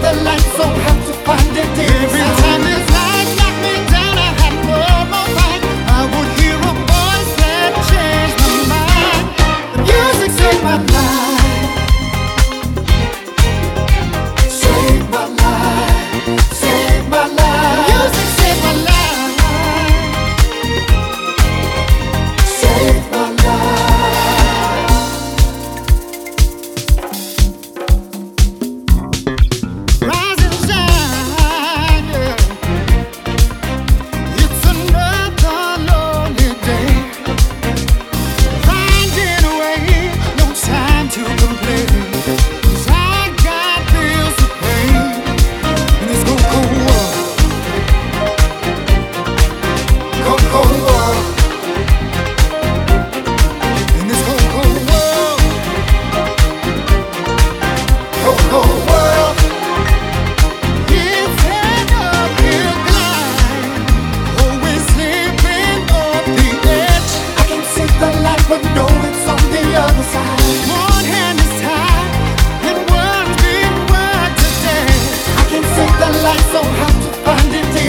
the light, so hard to find it. Every time this life knocked me down, I had one more fight. I would hear a voice that changed my mind. The music saved my life, saved my life, saved my life. The music saved my life, saved my life. Rise and shine, yeah. It's another lonely day. Finding a way, no time to complain. 'Cause I got bills to pay in this cold, cold world. Cold, cold world. In this cold, cold world. Cold, cold world. It's an uphill climb, always slipping off the edge. I can see the light, but know it's on the other side. One hand is tied, and one's being worked to death. I can see the light, so hard to find it.